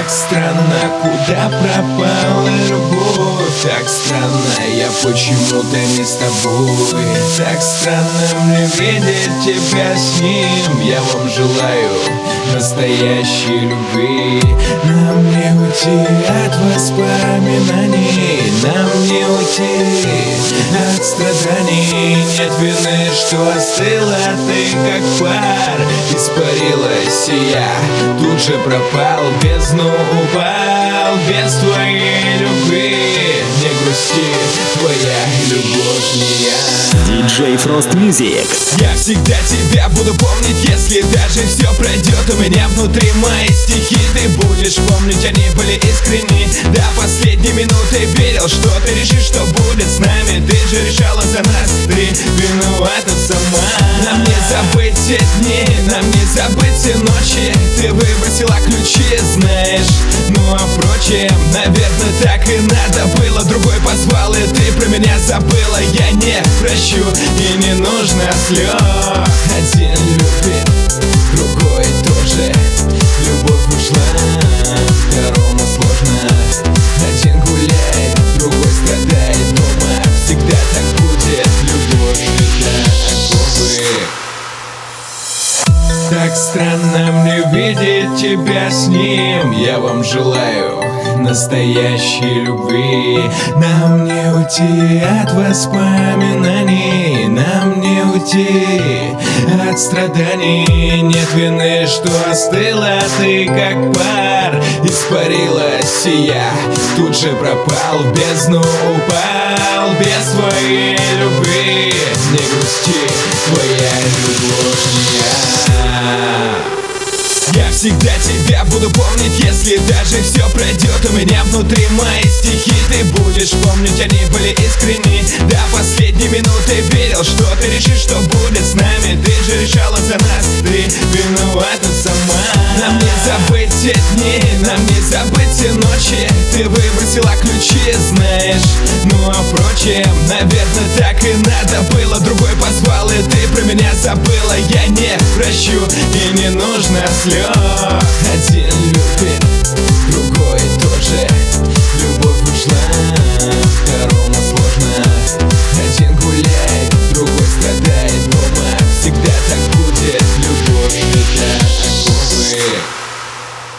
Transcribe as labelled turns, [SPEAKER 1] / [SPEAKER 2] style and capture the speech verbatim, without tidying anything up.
[SPEAKER 1] Так странно, куда пропала любовь. Так странно, я почему-то не с тобой. Так странно мне видеть тебя с ним. Я вам желаю настоящей любви. Нам не уйти от воспоминаний, нам не уйти от страданий. Нет вины, что остыла ты как пар. Испарилась и я тут же пропал, в бездну упал. Без твоей любви не грусти, твоя любовь не я.
[SPEAKER 2] диджей Frost Music.
[SPEAKER 1] Я всегда тебя буду помнить, если даже все пройдет. У меня внутри мои стихи, ты будешь помнить, они были искренни. До последней минуты верил, что ты решишь, что будет с нами. Ты же решала за нас, ты виновата сама. Нам не забыть те дни, нам не забыть те ночи. Ты выбросила ключи, знаешь. Ну а впрочем, наверное, так и надо было. Другой позвал, и ты про меня забыла. Я не прощу, и не нужно слез. Один любит, другой тоже. Любовь ушла, второму сложно. Один гуляет, другой страдает дома. Всегда так будет, любовь это оковы. Так странно мне видеть тебя с ним. Я вам желаю настоящей любви. Нам не уйти от воспоминаний, нам не уйти от страданий. Нет вины, что остыла ты как пар. Испарилась и я тут же пропал, в бездну упал. Без твоей любви не грусти, твоя любовь не я. Я всегда тебя буду помнить, если даже все пройдет. У меня внутри мои стихи, ты будешь помнить, они были искренни. До последней минуты верил, что ты решишь, что будет с нами. Ты же решала за нас, ты виновата сама. Нам не забыть те дни, нам не забыть те ночи. Ты выбросила ключи, знаешь. Ну а впрочем, наверное, так и надо было. Другой позвал, и ты про меня забыла. Я не прощу, и не нужно слез. Один любит, другой тоже.